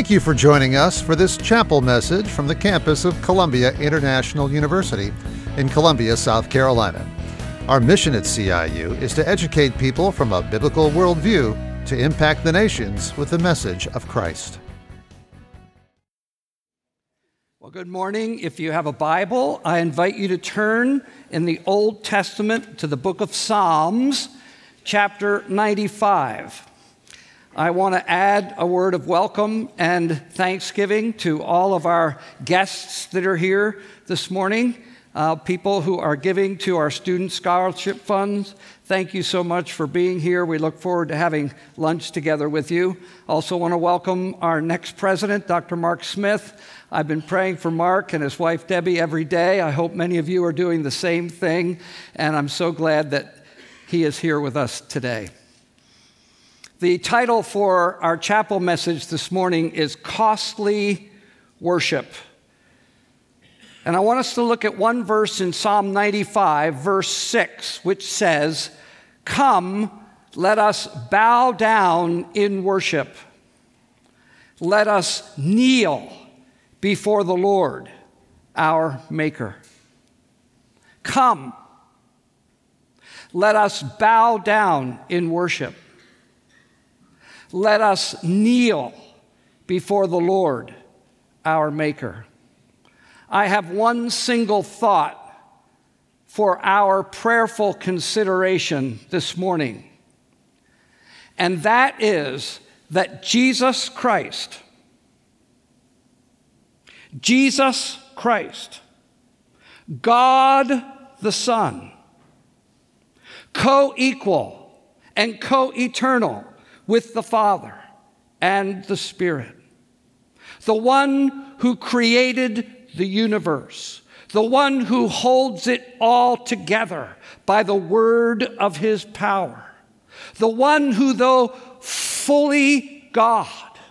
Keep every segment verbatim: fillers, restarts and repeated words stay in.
Thank you for joining us for this chapel message from the campus of Columbia International University in Columbia, South Carolina. Our mission at C I U is to educate people from a biblical worldview to impact the nations with the message of Christ. Well, good morning. If you have a Bible, I invite you to turn in the Old Testament to the book of Psalms, chapter ninety-five. I want to add a word of welcome and thanksgiving to all of our guests that are here this morning, uh, people who are giving to our student scholarship funds. Thank you so much for being here. We look forward to having lunch together with you. Also want to welcome our next president, Doctor Mark Smith. I've been praying for Mark and his wife, Debbie, every day. I hope many of you are doing the same thing, and I'm so glad that he is here with us today. The title for our chapel message this morning is Costly Worship. And I want us to look at one verse in Psalm ninety-five, verse six, which says, "Come, let us bow down in worship. Let us kneel before the Lord, our Maker." Come, let us bow down in worship. Let us kneel before the Lord, our Maker. I have one single thought for our prayerful consideration this morning, and that is that Jesus Christ, Jesus Christ, God the Son, co-equal and co-eternal with the Father and the Spirit, the one who created the universe, the one who holds it all together by the word of his power, the one who, though fully God,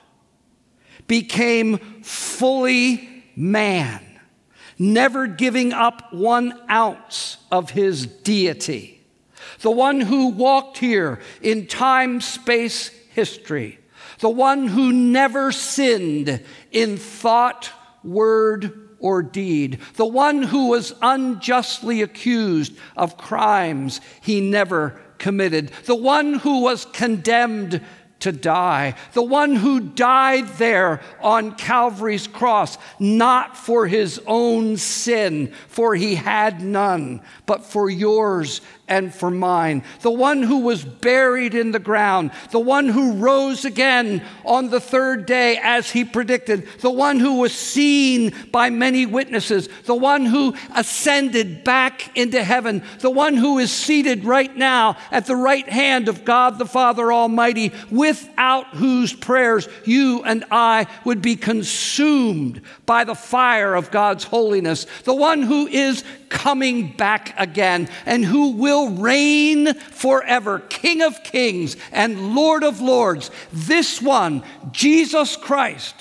became fully man, never giving up one ounce of his deity. The one who walked here in time, space, history. The one who never sinned in thought, word, or deed. The one who was unjustly accused of crimes he never committed. The one who was condemned to die. The one who died there on Calvary's cross, not for his own sin, for he had none, but for yours and for mine. The one who was buried in the ground. The one who rose again on the third day as he predicted. The one who was seen by many witnesses. The one who ascended back into heaven. The one who is seated right now at the right hand of God the Father Almighty, without whose prayers you and I would be consumed by the fire of God's holiness. The one who is coming back again and who will reign forever, King of kings and Lord of lords. This one, Jesus Christ,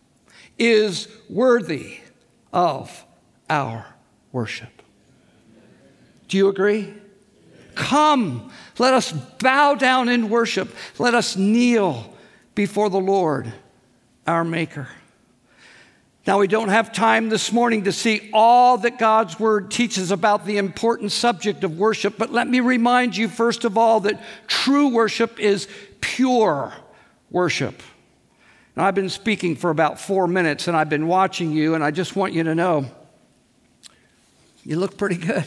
is worthy of our worship. Do you agree? Come, let us bow down in worship. Let us kneel before the Lord, our Maker. Now, we don't have time this morning to see all that God's Word teaches about the important subject of worship, but let me remind you, first of all, that true worship is pure worship. Now, I've been speaking for about four minutes, and I've been watching you, and I just want you to know, you look pretty good.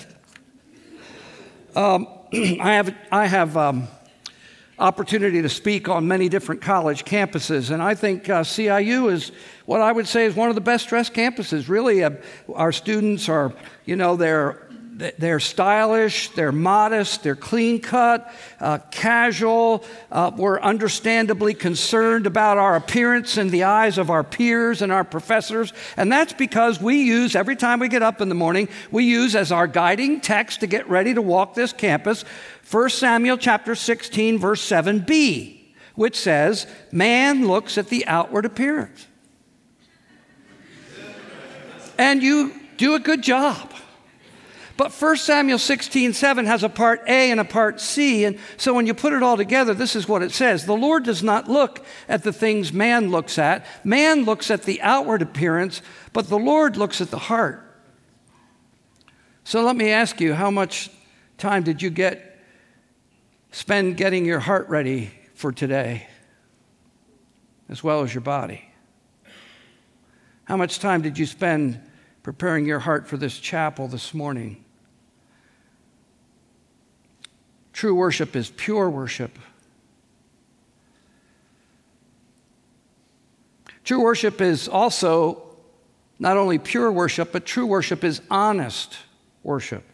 Um, I have, I have um, opportunity to speak on many different college campuses, and I think uh, C I U is what I would say is one of the best dressed campuses. Really, uh, our students are, you know, they're they're stylish, they're modest, they're clean cut, uh, casual. Uh, we're understandably concerned about our appearance in the eyes of our peers and our professors, and that's because we use, every time we get up in the morning, we use as our guiding text to get ready to walk this campus, First Samuel chapter sixteen, verse seven b, which says, "Man looks at the outward appearance." And you do a good job. But First Samuel sixteen seven has a part A and a part C. And so when you put it all together, this is what it says. The Lord does not look at the things man looks at. Man looks at the outward appearance, but the Lord looks at the heart. So let me ask you, how much time did you get spend getting your heart ready for today, as well as your body? How much time did you spend preparing your heart for this chapel this morning? True worship is pure worship. True worship is also not only pure worship, but true worship is honest worship.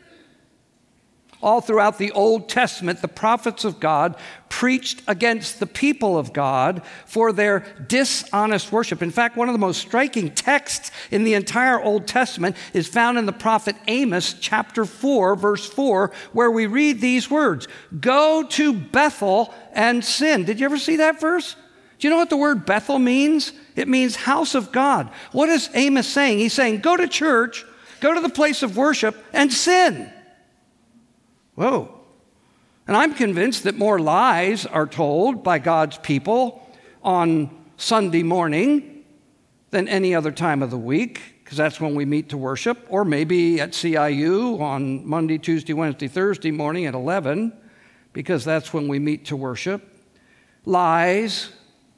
All throughout the Old Testament, the prophets of God preached against the people of God for their dishonest worship. In fact, one of the most striking texts in the entire Old Testament is found in the prophet Amos chapter four, verse four, where we read these words, "Go to Bethel and sin." Did you ever see that verse? Do you know what the word Bethel means? It means house of God. What is Amos saying? He's saying, go to church, go to the place of worship, and sin. Whoa. And I'm convinced that more lies are told by God's people on Sunday morning than any other time of the week, because that's when we meet to worship, or maybe at C I U on Monday, Tuesday, Wednesday, Thursday morning at eleven, because that's when we meet to worship. Lies,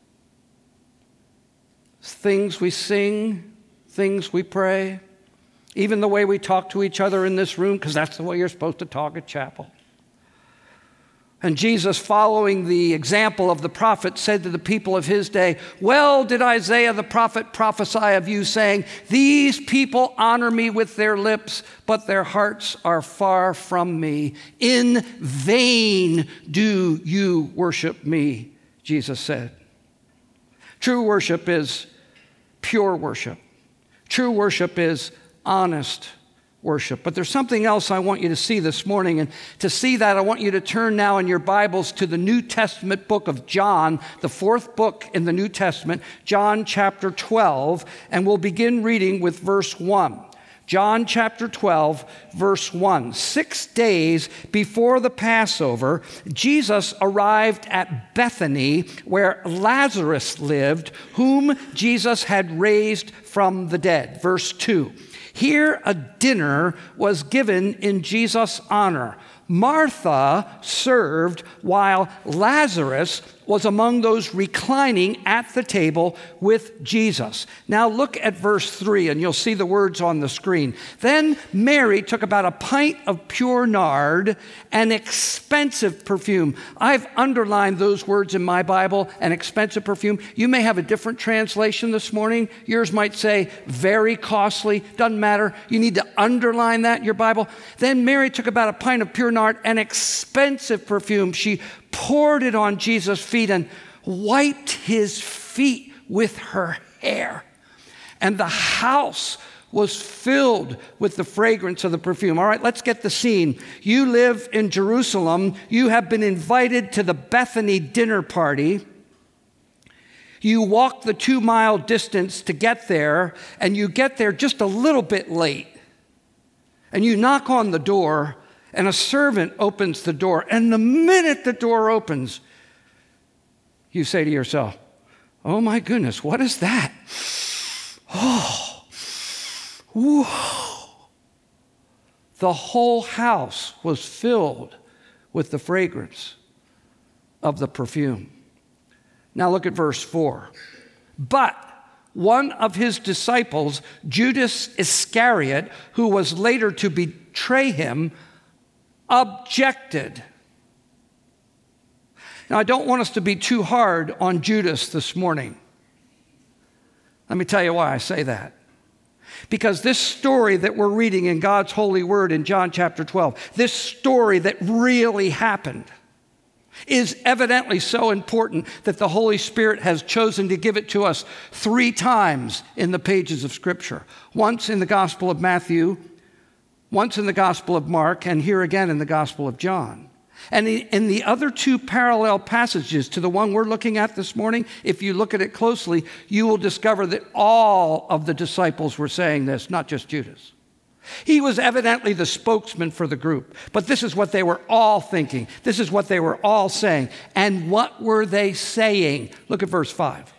things we sing, things we pray. Even the way we talk to each other in this room, because that's the way you're supposed to talk at chapel. And Jesus, following the example of the prophet, said to the people of his day, "Well did Isaiah the prophet prophesy of you, saying, 'These people honor me with their lips, but their hearts are far from me. In vain do you worship me,' Jesus said." True worship is pure worship. True worship is honest worship. But there's something else I want you to see this morning. And to see that, I want you to turn now in your Bibles to the New Testament book of John, the fourth book in the New Testament, John chapter twelve. And we'll begin reading with verse one. John chapter twelve, verse one. Six days before the Passover, Jesus arrived at Bethany, where Lazarus lived, whom Jesus had raised from the dead. Verse two. Here a dinner was given in Jesus' honor. Martha served while Lazarus was among those reclining at the table with Jesus. Now look at verse three, and you'll see the words on the screen. Then Mary took about a pint of pure nard, an expensive perfume. I've underlined those words in my Bible, an expensive perfume. You may have a different translation this morning. Yours might say very costly. Doesn't matter. You need to underline that in your Bible. Then Mary took about a pint of pure nard, an expensive perfume. She poured it on Jesus' feet and wiped his feet with her hair. And the house was filled with the fragrance of the perfume. All right, let's get the scene. You live in Jerusalem. You have been invited to the Bethany dinner party. You walk the two-mile distance to get there, and you get there just a little bit late. And you knock on the door, and a servant opens the door. And the minute the door opens, you say to yourself, "Oh my goodness, what is that?" Oh, whoa. The whole house was filled with the fragrance of the perfume. Now look at verse four. But one of his disciples, Judas Iscariot, who was later to betray him, objected. Now, I don't want us to be too hard on Judas this morning. Let me tell you why I say that. Because this story that we're reading in God's holy word in John chapter twelve, this story that really happened, is evidently so important that the Holy Spirit has chosen to give it to us three times in the pages of Scripture. Once in the Gospel of Matthew, once in the Gospel of Mark, and here again in the Gospel of John. And in the other two parallel passages to the one we're looking at this morning, if you look at it closely, you will discover that all of the disciples were saying this, not just Judas. He was evidently the spokesman for the group, but this is what they were all thinking. This is what they were all saying. And what were they saying? Look at verse five.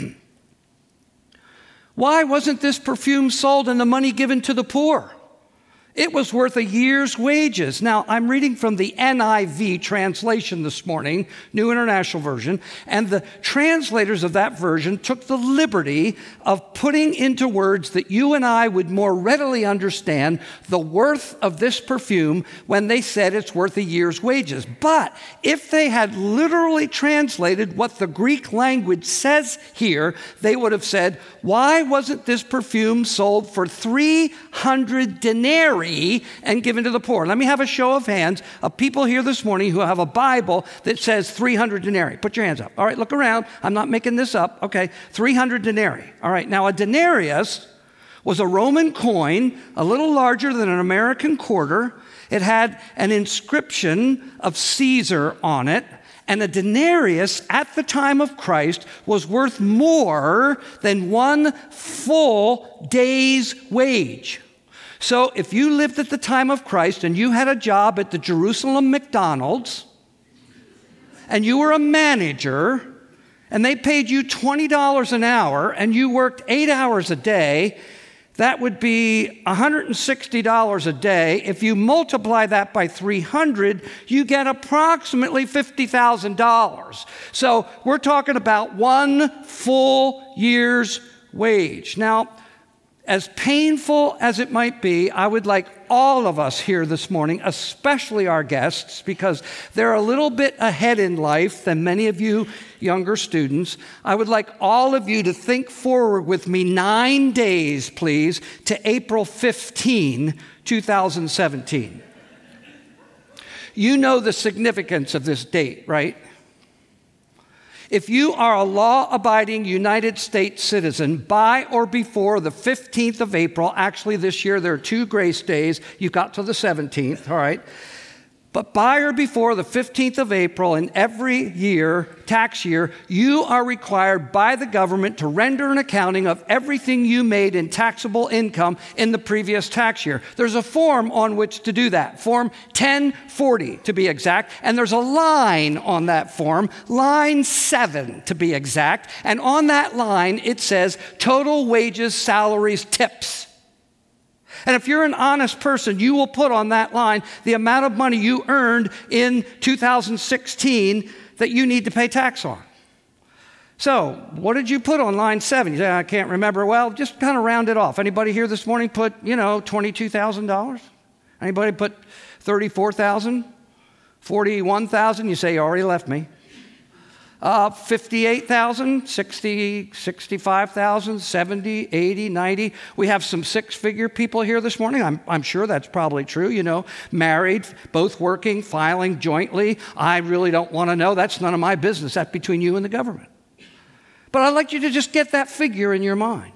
Why wasn't this perfume sold and the money given to the poor? It was worth a year's wages. Now, I'm reading from the N I V translation this morning, New International Version, and the translators of that version took the liberty of putting into words that you and I would more readily understand the worth of this perfume when they said it's worth a year's wages. But if they had literally translated what the Greek language says here, they would have said, why wasn't this perfume sold for three hundred denarii and given to the poor? Let me have a show of hands of people here this morning who have a Bible that says three hundred denarii. Put your hands up. All right, look around. I'm not making this up. Okay, three hundred denarii. All right, now a denarius was a Roman coin, a little larger than an American quarter. It had an inscription of Caesar on it. And a denarius at the time of Christ was worth more than one full day's wage. So if you lived at the time of Christ and you had a job at the Jerusalem McDonald's and you were a manager and they paid you twenty dollars an hour and you worked eight hours a day, that would be one hundred sixty dollars a day. If you multiply that by three hundred, you get approximately fifty thousand dollars. So we're talking about one full year's wage. Now, as painful as it might be, I would like all of us here this morning, especially our guests, because they're a little bit ahead in life than many of you younger students. I would like all of you to think forward with me nine days, please, to April fifteenth, two thousand seventeen. You know the significance of this date, right? If you are a law-abiding United States citizen by or before the fifteenth of April, actually this year there are two grace days, you got to the seventeenth, all right? But by or before the fifteenth of April in every year, tax year, you are required by the government to render an accounting of everything you made in taxable income in the previous tax year. There's a form on which to do that, Form ten forty to be exact, and there's a line on that form, line seven to be exact, and on that line it says total wages, salaries, tips. And if you're an honest person, you will put on that line the amount of money you earned in two thousand sixteen that you need to pay tax on. So, what did you put on line seven? You say, I can't remember. Well, just kind of round it off. Anybody here this morning put, you know, twenty-two thousand dollars? Anybody put thirty-four thousand dollars? forty-one thousand dollars? You say, you already left me. Uh, fifty-eight thousand dollars, sixty, sixty-five thousand dollars, seventy, eighty, ninety. We have some six-figure people here this morning. I'm, I'm sure that's probably true. You know, married, both working, filing jointly. I really don't want to know. That's none of my business. That's between you and the government. But I'd like you to just get that figure in your mind.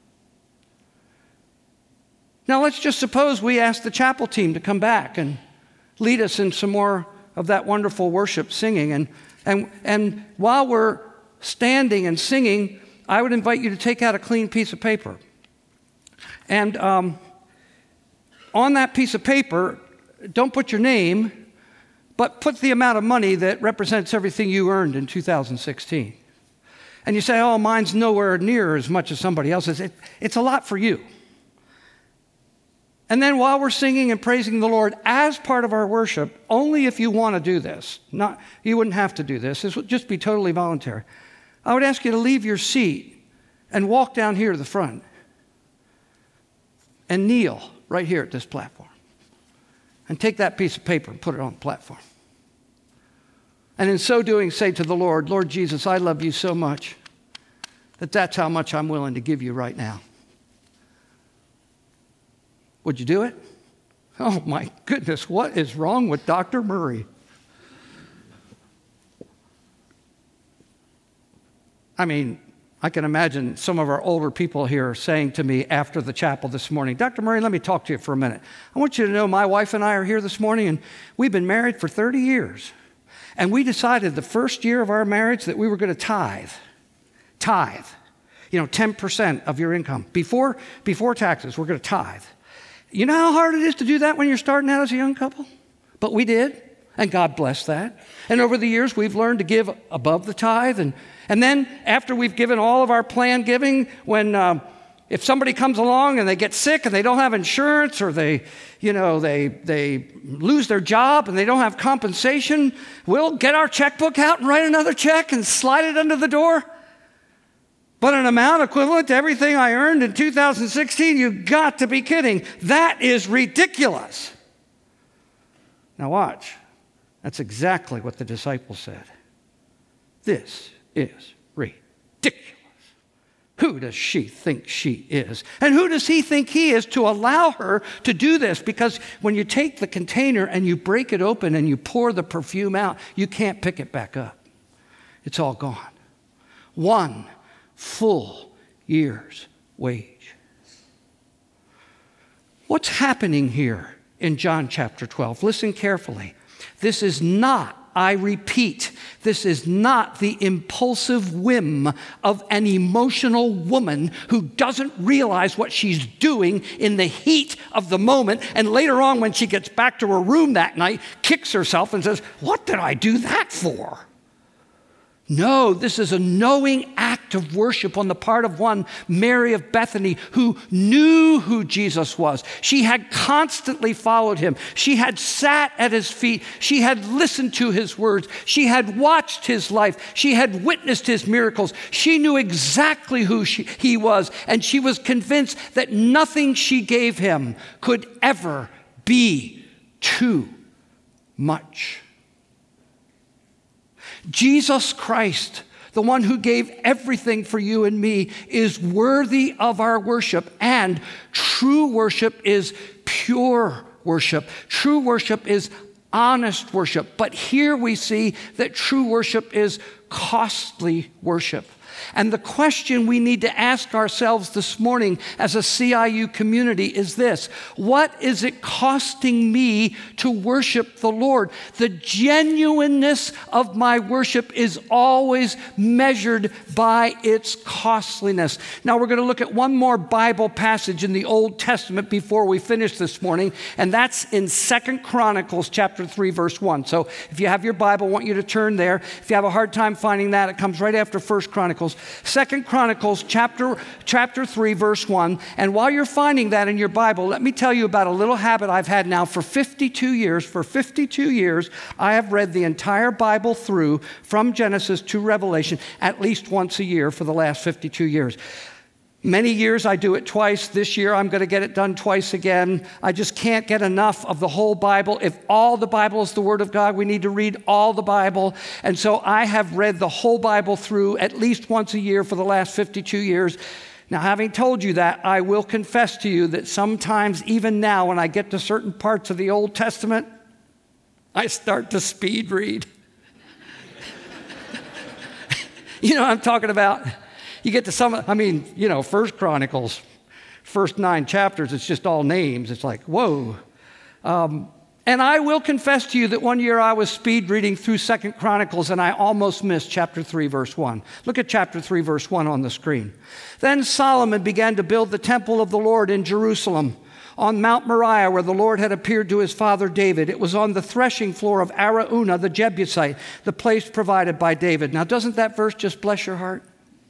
Now, let's just suppose we ask the chapel team to come back and lead us in some more of that wonderful worship singing. And And, and while we're standing and singing, I would invite you to take out a clean piece of paper. And um, on that piece of paper, don't put your name, but put the amount of money that represents everything you earned in two thousand sixteen. And you say, oh, mine's nowhere near as much as somebody else's. It, it's a lot for you. And then while we're singing and praising the Lord as part of our worship, only if you want to do this, not, you wouldn't have to do this, this would just be totally voluntary. I would ask you to leave your seat and walk down here to the front and kneel right here at this platform and take that piece of paper and put it on the platform. And in so doing, say to the Lord, Lord Jesus, I love you so much that that's how much I'm willing to give you right now. Would you do it? Oh, my goodness, what is wrong with Doctor Murray? I mean, I can imagine some of our older people here saying to me after the chapel this morning, Doctor Murray, let me talk to you for a minute. I want you to know my wife and I are here this morning, and we've been married for thirty years. And we decided the first year of our marriage that we were going to tithe. Tithe. You know, ten percent of your income. Before, before taxes, we're going to tithe. You know how hard it is to do that when you're starting out as a young couple? But we did, and God blessed that. And over the years, we've learned to give above the tithe. And, and then after we've given all of our planned giving, when uh, if somebody comes along and they get sick and they don't have insurance, or they, you know, they, they lose their job and they don't have compensation, we'll get our checkbook out and write another check and slide it under the door. But an amount equivalent to everything I earned in two thousand sixteen, you've got to be kidding. That is ridiculous. Now watch. That's exactly what the disciples said. This is ridiculous. Who does she think she is? And who does he think he is to allow her to do this? Because when you take the container and you break it open and you pour the perfume out, you can't pick it back up. It's all gone. One full year's wage. What's happening here in John chapter twelve? Listen carefully. This is not, I repeat, this is not the impulsive whim of an emotional woman who doesn't realize what she's doing in the heat of the moment, and later on when she gets back to her room that night, kicks herself and says, "What did I do that for?" No, this is a knowing act of worship on the part of one, Mary of Bethany, who knew who Jesus was. She had constantly followed him. She had sat at his feet. She had listened to his words. She had watched his life. She had witnessed his miracles. She knew exactly who she, he was, and she was convinced that nothing she gave him could ever be too much. Jesus Christ, the one who gave everything for you and me, is worthy of our worship, and true worship is pure worship. True worship is honest worship. But here we see that true worship is costly worship. And the question we need to ask ourselves this morning as a C I U community is this: what is it costing me to worship the Lord? The genuineness of my worship is always measured by its costliness. Now we're going to look at one more Bible passage in the Old Testament before we finish this morning, and that's in Second Chronicles chapter three, verse one. So if you have your Bible, I want you to turn there. If you have a hard time finding that, it comes right after First Chronicles. Second Chronicles chapter, chapter three, verse one. And while you're finding that in your Bible, let me tell you about a little habit I've had now for fifty-two years. For fifty-two years, I have read the entire Bible through from Genesis to Revelation at least once a year for the last fifty-two years. Many years I do it twice. This year I'm going to get it done twice again. I just can't get enough of the whole Bible. If all the Bible is the Word of God, we need to read all the Bible. And so I have read the whole Bible through at least once a year for the last fifty-two years. Now, having told you that, I will confess to you that sometimes, even now, when I get to certain parts of the Old Testament, I start to speed read. You know what I'm talking about? You get to some, I mean, you know, First Chronicles, first nine chapters, it's just all names. It's like, whoa. Um, and I will confess to you that one year I was speed reading through Second Chronicles and I almost missed chapter three, verse one. Look at chapter three, verse one on the screen. Then Solomon began to build the temple of the Lord in Jerusalem, on Mount Moriah, where the Lord had appeared to his father David. It was on the threshing floor of Araunah the Jebusite, the place provided by David. Now, doesn't that verse just bless your heart?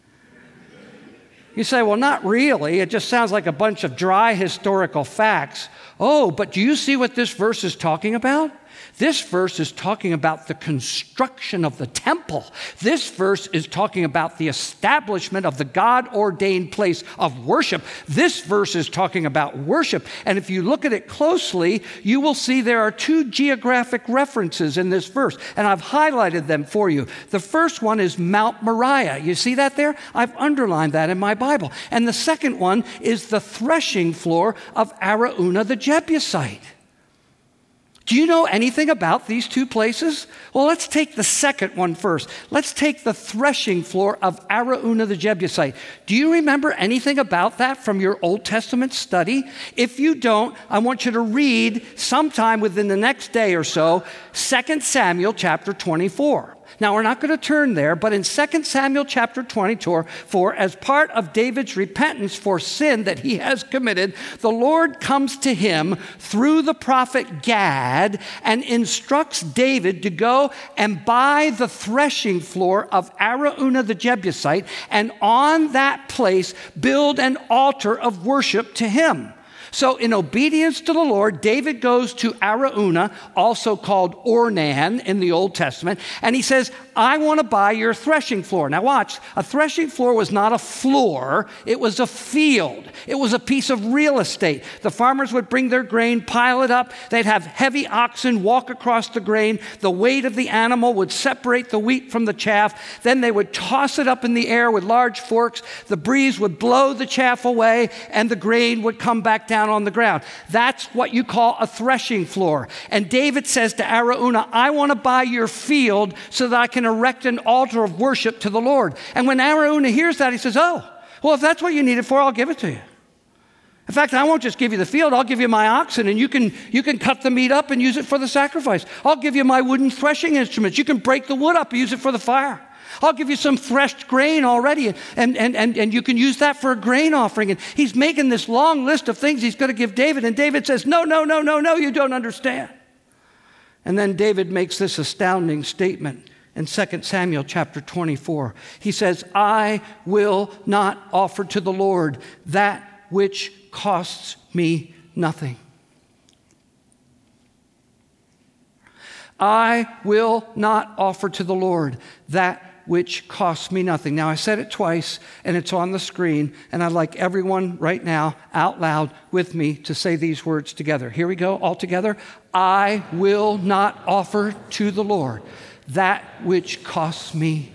You say, well, not really. It just sounds like a bunch of dry historical facts. Oh, but do you see what this verse is talking about? This verse is talking about the construction of the temple. This verse is talking about the establishment of the God-ordained place of worship. This verse is talking about worship. And if you look at it closely, you will see there are two geographic references in this verse, and I've highlighted them for you. The first one is Mount Moriah. You see that there? I've underlined that in my Bible. And the second one is the threshing floor of Araunah the Jebusite. Do you know anything about these two places? Well, let's take the second one first. Let's take the threshing floor of Araunah the Jebusite. Do you remember anything about that from your Old Testament study? If you don't, I want you to read sometime within the next day or so, Second Samuel chapter twenty-four. Now, we're not going to turn there, but in Second Samuel chapter twenty-four, as part of David's repentance for sin that he has committed, the Lord comes to him through the prophet Gad and instructs David to go and buy the threshing floor of Araunah the Jebusite, and on that place build an altar of worship to him. So in obedience to the Lord, David goes to Araunah, also called Ornan in the Old Testament, and he says, I want to buy your threshing floor. Now watch, a threshing floor was not a floor, it was a field. It was a piece of real estate. The farmers would bring their grain, pile it up, they'd have heavy oxen walk across the grain, the weight of the animal would separate the wheat from the chaff, then they would toss it up in the air with large forks, the breeze would blow the chaff away, and the grain would come back down on the ground. That's what you call a threshing floor. And David says to Araunah, I want to buy your field so that I can erect an altar of worship to the Lord. And when Araunah hears that, he says, oh, well, if that's what you need it for, I'll give it to you. In fact, I won't just give you the field, I'll give you my oxen, and you can, you can cut the meat up and use it for the sacrifice. I'll give you my wooden threshing instruments. You can break the wood up and use it for the fire. I'll give you some threshed grain already, and, and, and, and you can use that for a grain offering. And he's making this long list of things he's going to give David, and David says, no, no, no, no, no, you don't understand. And then David makes this astounding statement in Second Samuel chapter twenty-four. He says, I will not offer to the Lord that which costs me nothing. I will not offer to the Lord that which costs me nothing. Now, I said it twice, and it's on the screen, and I'd like everyone right now out loud with me to say these words together. Here we go, all together. I will not offer to the Lord that which costs me.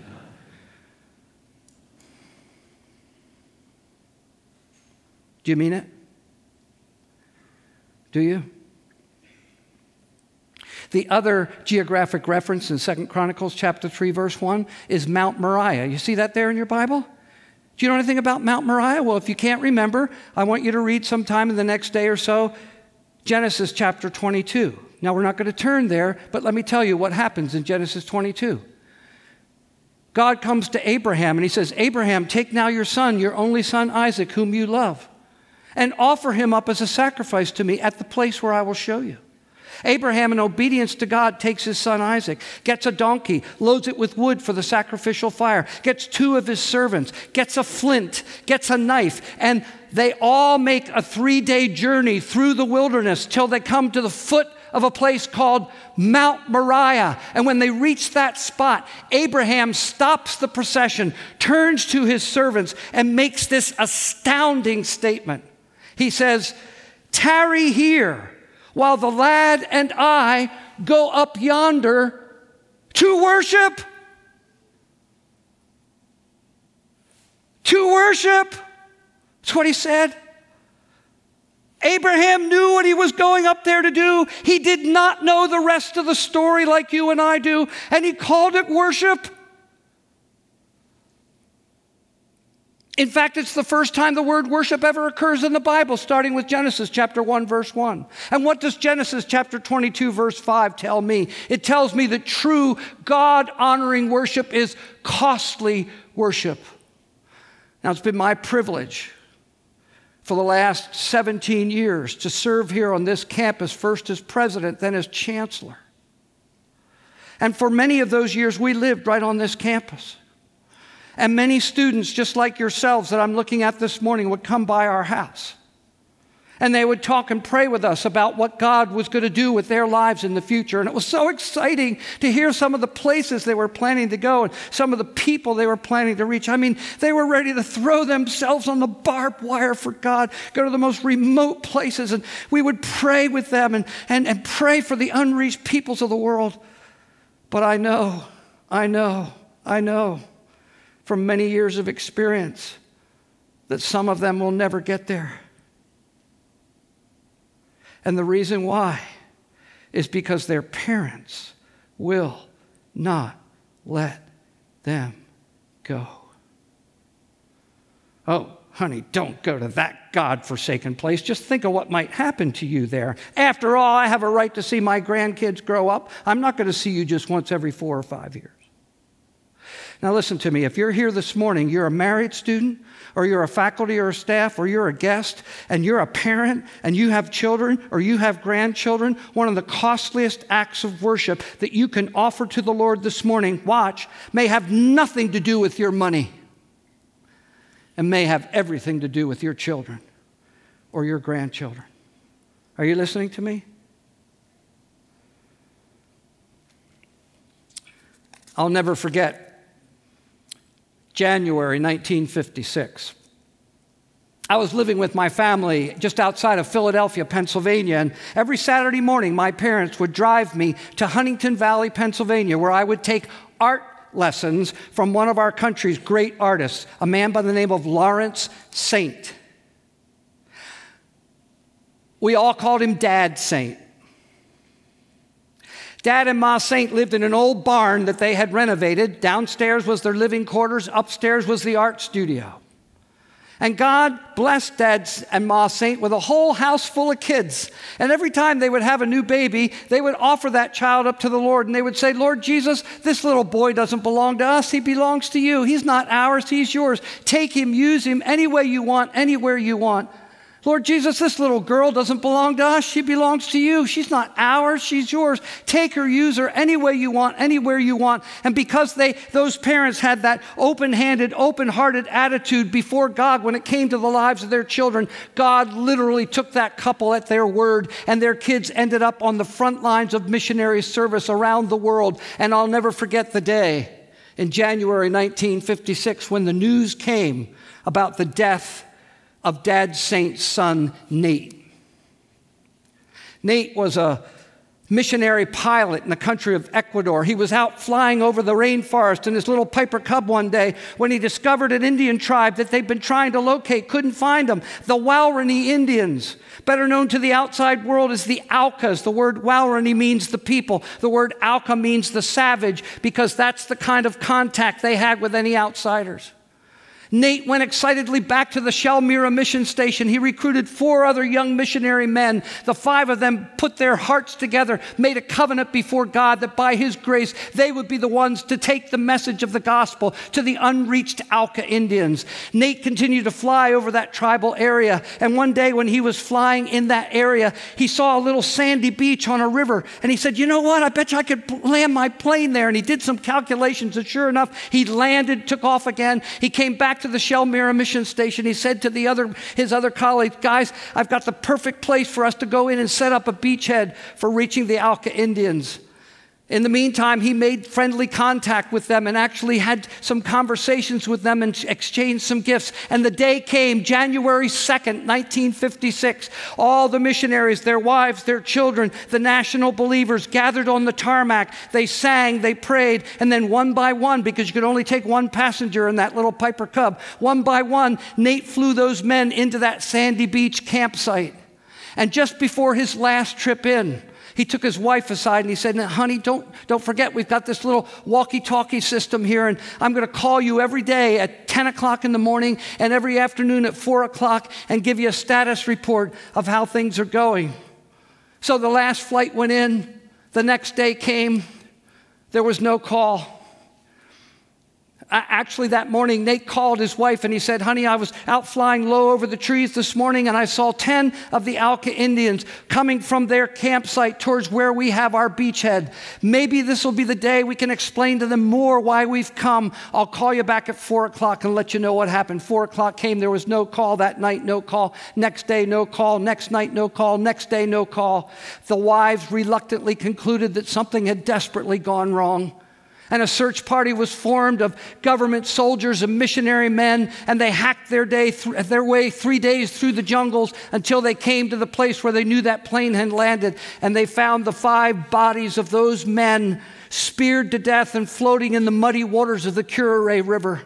Do you mean it? Do you? The other geographic reference in Second Chronicles chapter three, verse one is Mount Moriah. You see that there in your Bible? Do you know anything about Mount Moriah? Well, if you can't remember, I want you to read sometime in the next day or so Genesis chapter twenty-two. Now, we're not going to turn there, but let me tell you what happens in Genesis twenty-two. God comes to Abraham and he says, Abraham, take now your son, your only son Isaac, whom you love, and offer him up as a sacrifice to me at the place where I will show you. Abraham, in obedience to God, takes his son Isaac, gets a donkey, loads it with wood for the sacrificial fire, gets two of his servants, gets a flint, gets a knife, and they all make a three-day journey through the wilderness till they come to the foot of a place called Mount Moriah. And when they reach that spot, Abraham stops the procession, turns to his servants, and makes this astounding statement. He says, tarry here while the lad and I go up yonder to worship. To worship. That's what he said. Abraham knew what he was going up there to do. He did not know the rest of the story like you and I do, and he called it worship. In fact, it's the first time the word worship ever occurs in the Bible, starting with Genesis chapter one, verse one. And what does Genesis chapter twenty-two, verse five tell me? It tells me that true God-honoring worship is costly worship. Now, it's been my privilege for the last seventeen years to serve here on this campus, first as president, then as chancellor. And for many of those years, we lived right on this campus. And many students, just like yourselves that I'm looking at this morning, would come by our house. And they would talk and pray with us about what God was going to do with their lives in the future. And it was so exciting to hear some of the places they were planning to go and some of the people they were planning to reach. I mean, they were ready to throw themselves on the barbed wire for God, go to the most remote places, and we would pray with them and, and, and pray for the unreached peoples of the world. But I know, I know, I know from many years of experience that some of them will never get there. And the reason why is because their parents will not let them go. Oh, honey, don't go to that God-forsaken place. Just think of what might happen to you there. After all, I have a right to see my grandkids grow up. I'm not going to see you just once every four or five years. Now listen to me. If you're here this morning, you're a married student, or you're a faculty or a staff, or you're a guest, and you're a parent, and you have children, or you have grandchildren, one of the costliest acts of worship that you can offer to the Lord this morning, watch, may have nothing to do with your money, and may have everything to do with your children or your grandchildren. Are you listening to me? I'll never forget January nineteen fifty-six. I was living with my family just outside of Philadelphia, Pennsylvania, and every Saturday morning my parents would drive me to Huntington Valley, Pennsylvania, where I would take art lessons from one of our country's great artists, a man by the name of Lawrence Saint. We all called him Dad Saint. Dad and Ma Saint lived in an old barn that they had renovated. Downstairs was their living quarters. Upstairs was the art studio. And God blessed Dad and Ma Saint with a whole house full of kids. And every time they would have a new baby, they would offer that child up to the Lord. And they would say, Lord Jesus, this little boy doesn't belong to us. He belongs to you. He's not ours. He's yours. Take him, use him any way you want, anywhere you want. Lord Jesus, this little girl doesn't belong to us. She belongs to you. She's not ours. She's yours. Take her, use her any way you want, anywhere you want. And because they, those parents had that open-handed, open-hearted attitude before God when it came to the lives of their children, God literally took that couple at their word, and their kids ended up on the front lines of missionary service around the world. And I'll never forget the day in January nineteen fifty-six when the news came about the death of Dad Saint's son, Nate. Nate was a missionary pilot in the country of Ecuador. He was out flying over the rainforest in his little Piper Cub one day when he discovered an Indian tribe that they'd been trying to locate, couldn't find them, the Waorani Indians, better known to the outside world as the Aucas. The word Waorani means the people. The word Auca means the savage, because that's the kind of contact they had with any outsiders. Nate went excitedly back to the Shalmira mission station. He recruited four other young missionary men. The five of them put their hearts together, made a covenant before God that by his grace, they would be the ones to take the message of the gospel to the unreached Auca Indians. Nate continued to fly over that tribal area. And one day when he was flying in that area, he saw a little sandy beach on a river. And he said, you know what? I bet you I could land my plane there. And he did some calculations. And sure enough, he landed, took off again. He came back to the Shalmira mission station. He said to the other, his other colleagues, guys, I've got the perfect place for us to go in and set up a beachhead for reaching the Auca Indians. In the meantime, he made friendly contact with them and actually had some conversations with them and exchanged some gifts. And the day came, January second, nineteen fifty-six. All the missionaries, their wives, their children, the national believers gathered on the tarmac. They sang, they prayed, and then one by one, because you could only take one passenger in that little Piper Cub, one by one, Nate flew those men into that sandy beach campsite. And just before his last trip in, he took his wife aside and he said, honey, don't, don't forget, we've got this little walkie-talkie system here, and I'm going to call you every day at ten o'clock in the morning and every afternoon at four o'clock and give you a status report of how things are going. So the last flight went in. The next day came. There was no call. Actually, that morning, Nate called his wife and he said, honey, I was out flying low over the trees this morning and I saw ten of the Auca Indians coming from their campsite towards where we have our beachhead. Maybe this will be the day we can explain to them more why we've come. I'll call you back at four o'clock and let you know what happened. Four o'clock came. There was no call that night, no call. Next day, no call. Next night, no call. Next day, no call. The wives reluctantly concluded that something had desperately gone wrong. And a search party was formed of government soldiers and missionary men, and they hacked their, day th- their way three days through the jungles until they came to the place where they knew that plane had landed, and they found the five bodies of those men speared to death and floating in the muddy waters of the Curare River.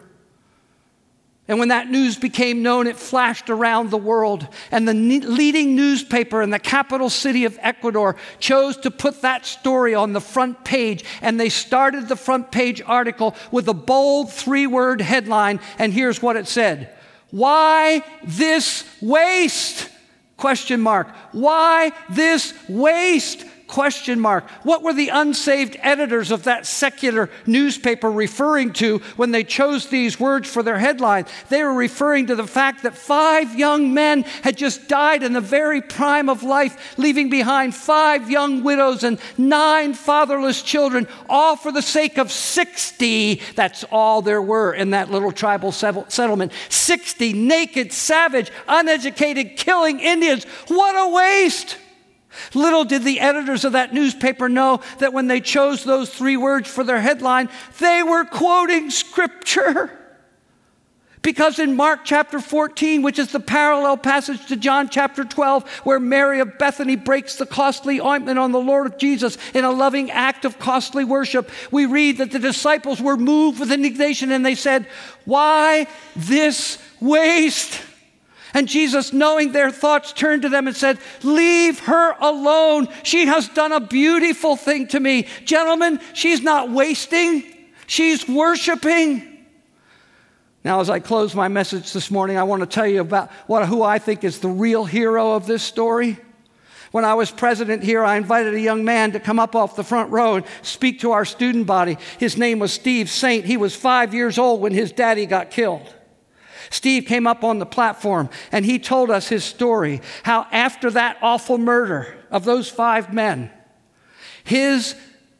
And when that news became known, it flashed around the world. And the ne- leading newspaper in the capital city of Ecuador chose to put that story on the front page. And they started the front page article with a bold three-word headline. And here's what it said. Why this waste? Question mark. Why this waste? question mark. What were the unsaved editors of that secular newspaper referring to when they chose these words for their headline? They were referring to the fact that five young men had just died in the very prime of life, leaving behind five young widows and nine fatherless children, all for the sake of sixty. That's all there were in that little tribal settlement. sixty naked, savage, uneducated, killing Indians. What a waste! Little did the editors of that newspaper know that when they chose those three words for their headline, they were quoting Scripture. Because in Mark chapter fourteen, which is the parallel passage to John chapter twelve, where Mary of Bethany breaks the costly ointment on the Lord Jesus in a loving act of costly worship, we read that the disciples were moved with indignation and they said, "Why this waste?" And Jesus, knowing their thoughts, turned to them and said, "Leave her alone. She has done a beautiful thing to me." Gentlemen, she's not wasting. She's worshiping. Now, as I close my message this morning, I want to tell you about what, who I think is the real hero of this story. When I was president here, I invited a young man to come up off the front row and speak to our student body. His name was Steve Saint. He was five years old when his daddy got killed. Steve came up on the platform and he told us his story, how after that awful murder of those five men, his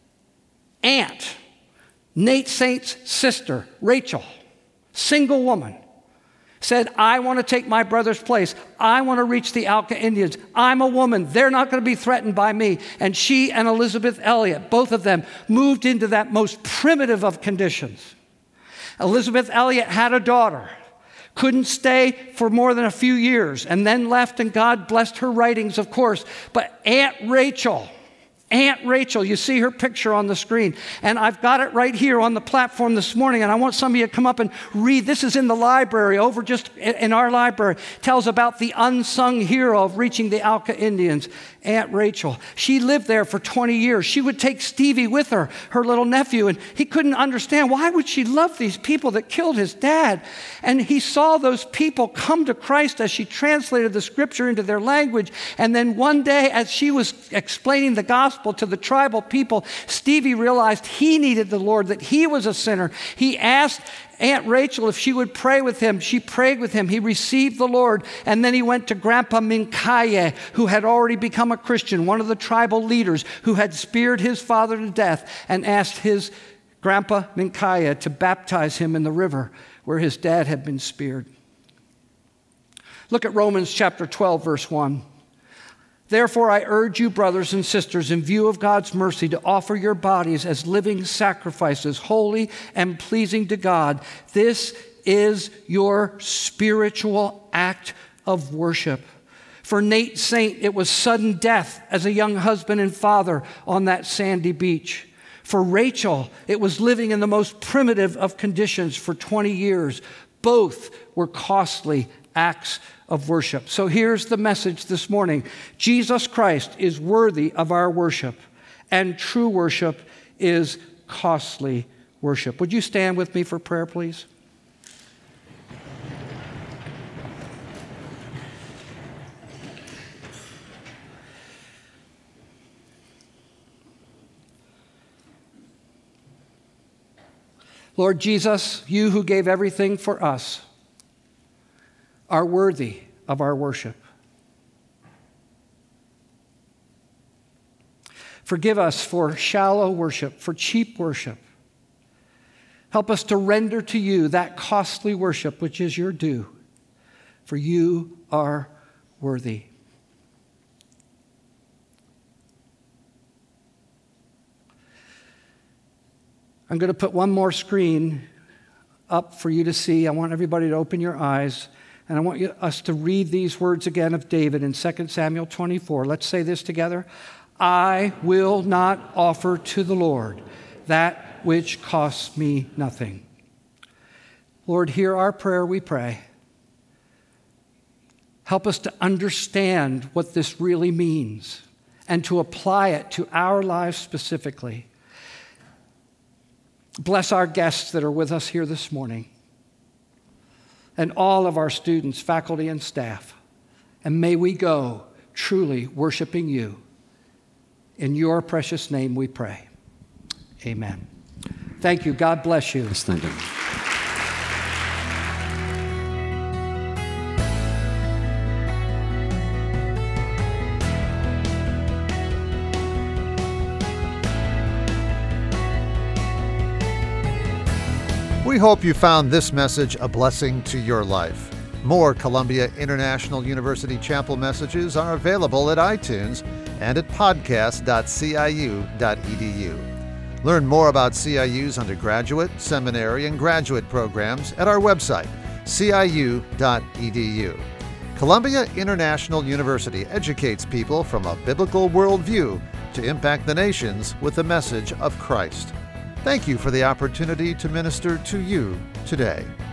aunt, Nate Saint's sister, Rachel, single woman, said, "I want to take my brother's place. I want to reach the Auca Indians. I'm a woman. They're not going to be threatened by me." And she and Elizabeth Elliot, both of them, moved into that most primitive of conditions. Elizabeth Elliot had a daughter. Couldn't stay for more than a few years and then left, and God blessed her writings, of course. But Aunt Rachel, Aunt Rachel, you see her picture on the screen. And I've got it right here on the platform this morning, and I want some of you to come up and read. This is in the library, over just in our library. Tells about the unsung hero of reaching the Auca Indians, Aunt Rachel. She lived there for twenty years. She would take Stevie with her, her little nephew, and he couldn't understand, why would she love these people that killed his dad? And he saw those people come to Christ as she translated the Scripture into their language. And then one day, as she was explaining the gospel to the tribal people, Stevie realized he needed the Lord, that he was a sinner. He asked Aunt Rachel if she would pray with him. She prayed with him. He received the Lord. And then he went to Grandpa Mincaye, who had already become a Christian, one of the tribal leaders who had speared his father to death, and asked his Grandpa Mincaye to baptize him in the river where his dad had been speared. Look at Romans chapter twelve, verse one. "Therefore, I urge you, brothers and sisters, in view of God's mercy, to offer your bodies as living sacrifices, holy and pleasing to God. This is your spiritual act of worship." For Nate Saint, it was sudden death as a young husband and father on that sandy beach. For Rachel, it was living in the most primitive of conditions for twenty years. Both were costly acts of worship. So here's the message this morning. Jesus Christ is worthy of our worship, and true worship is costly worship. Would you stand with me for prayer, please? Lord Jesus, you who gave everything for us are worthy of our worship. Forgive us for shallow worship, for cheap worship. Help us to render to you that costly worship which is your due, for you are worthy. I'm going to put one more screen up for you to see. I want everybody to open your eyes. And I want you, us to read these words again of David in Second Samuel twenty-four. Let's say this together. "I will not offer to the Lord that which costs me nothing." Lord, hear our prayer, we pray. Help us to understand what this really means and to apply it to our lives specifically. Bless our guests that are with us here this morning, and all of our students, faculty, and staff. And may we go truly worshiping you. In your precious name we pray. Amen. Thank you. God bless you. Yes, thank you. We hope you found this message a blessing to your life. More Columbia International University Chapel messages are available at iTunes and at podcast dot c i u dot e d u. Learn more about C I U's undergraduate, seminary, and graduate programs at our website, c i u dot e d u. Columbia International University educates people from a biblical worldview to impact the nations with the message of Christ. Thank you for the opportunity to minister to you today.